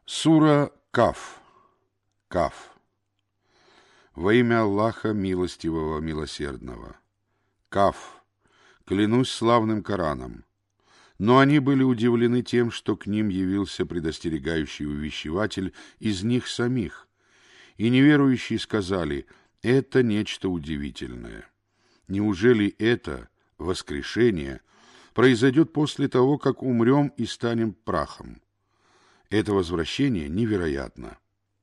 Сура Каф. Каф. Во имя Аллаха Милостивого, Милосердного. Каф. Клянусь славным Кораном. Но они были удивлены тем, что к ним явился предостерегающий увещеватель из них самих. И неверующие сказали: это нечто удивительное. Неужели это, воскрешение, произойдет после того, как умрем и станем прахом? Это возвращение невероятно.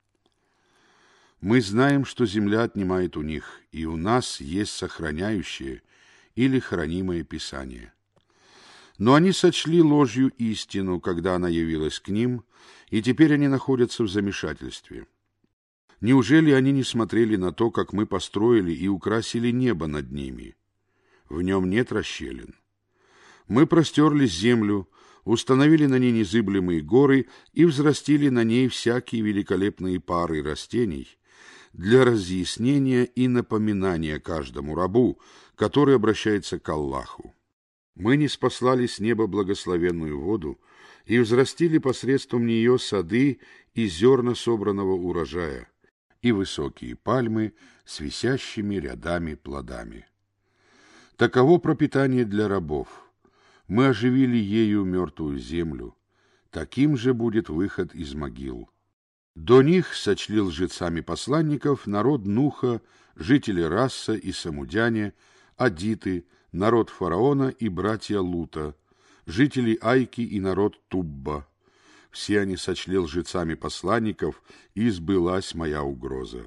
Мы знаем, что земля отнимает у них, и у нас есть сохраняющее или хранимое Писание. Но они сочли ложью истину, когда она явилась к ним, и теперь они находятся в замешательстве. Неужели они не смотрели на то, как мы построили и украсили небо над ними? В нем нет расщелин. Мы простерли землю, установили на ней незыблемые горы и взрастили на ней всякие великолепные пары растений для разъяснения и напоминания каждому рабу, который обращается к Аллаху. Мы ниспослали с неба благословенную воду и взрастили посредством нее сады и зерна собранного урожая, и высокие пальмы с висящими рядами плодами. Таково пропитание для рабов. Мы оживили ею мертвую землю. Таким же будет выход из могил. До них сочли лжецами посланников народ Нуха, жители Расса и Самудяне, Адиты, народ фараона и братья Лута, жители Айки и народ Тубба. Все они сочли лжецами посланников, и сбылась моя угроза.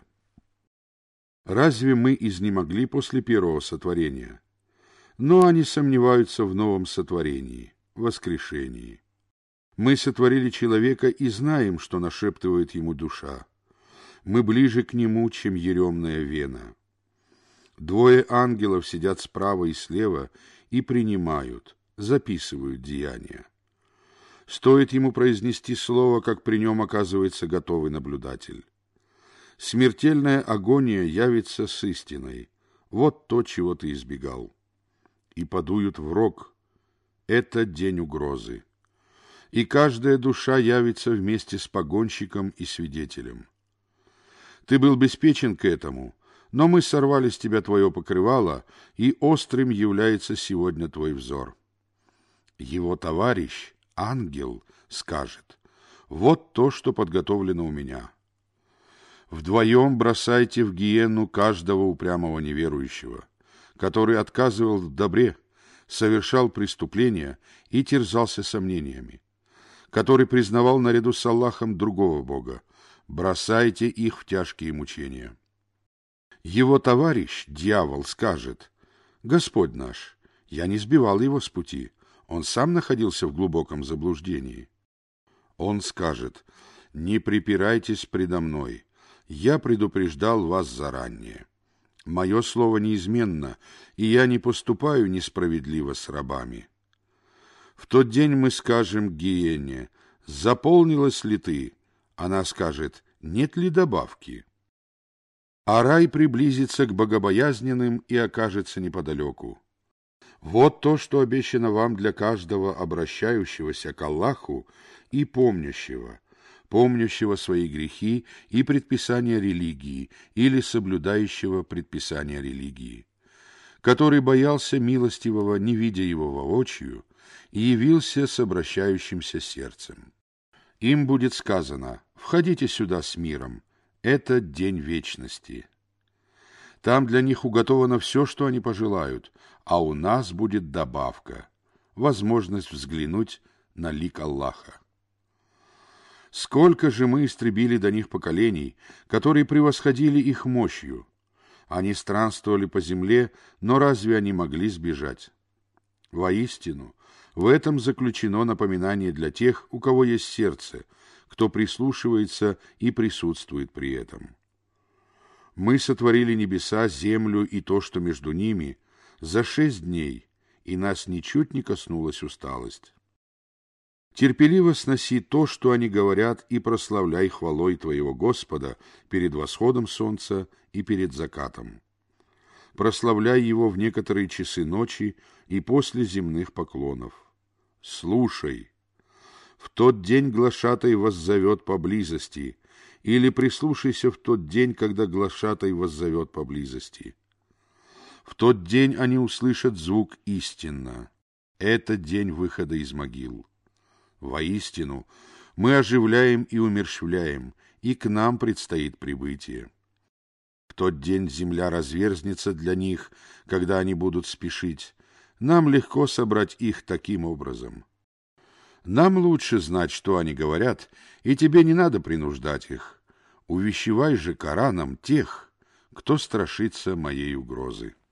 Разве мы изнемогли после первого сотворения? Но они сомневаются в новом сотворении, воскрешении. Мы сотворили человека и знаем, что нашептывает ему душа. Мы ближе к нему, чем еремная вена. Двое ангелов сидят справа и слева и принимают, записывают деяния. Стоит ему произнести слово, как при нем оказывается готовый наблюдатель. Смертельная агония явится с истиной. Вот то, чего ты избегал. И подуют в рог. Это день угрозы. И каждая душа явится вместе с погонщиком и свидетелем. Ты был беспечен к этому, но мы сорвали с тебя твое покрывало, и острым является сегодня твой взор. Его товарищ, ангел, скажет: вот то, что подготовлено у меня. Вдвоем бросайте в гиенну каждого упрямого неверующего, который отказывал в добре, совершал преступления и терзался сомнениями, который признавал наряду с Аллахом другого Бога. Бросайте их в тяжкие мучения. Его товарищ, дьявол, скажет: Господь наш, я не сбивал его с пути, он сам находился в глубоком заблуждении. Он скажет: не препирайтесь предо мной, я предупреждал вас заранее. Мое слово неизменно, и я не поступаю несправедливо с рабами. В тот день мы скажем гиене: заполнилась ли ты? Она скажет: нет ли добавки? А рай приблизится к богобоязненным и окажется неподалеку. Вот то, что обещано вам для каждого обращающегося к Аллаху и помнящего свои грехи и предписания религии или соблюдающего предписания религии, который боялся милостивого, не видя его воочию, и явился с обращающимся сердцем. Им будет сказано: входите сюда с миром, это день вечности. Там для них уготовано все, что они пожелают, а у нас будет добавка, возможность взглянуть на лик Аллаха. Сколько же мы истребили до них поколений, которые превосходили их мощью. Они странствовали по земле, но разве они могли сбежать? Воистину, в этом заключено напоминание для тех, у кого есть сердце, кто прислушивается и присутствует при этом. Мы сотворили небеса, землю и то, что между ними, за 6 дней, и нас ничуть не коснулась усталость. Терпеливо сноси то, что они говорят, и прославляй хвалой твоего Господа перед восходом солнца и перед закатом. Прославляй его в некоторые часы ночи и после земных поклонов. Слушай, В тот день глашатай воззовет поблизости, или прислушайся в тот день, когда глашатай воззовет поблизости. В тот день они услышат звук истинно. Это день выхода из могил. Воистину, мы оживляем и умерщвляем, и к нам предстоит прибытие. В тот день земля разверзнется для них, когда они будут спешить. Нам легко собрать их таким образом. Нам лучше знать, что они говорят, и тебе не надо принуждать их. Увещевай же Кораном тех, кто страшится моей угрозы.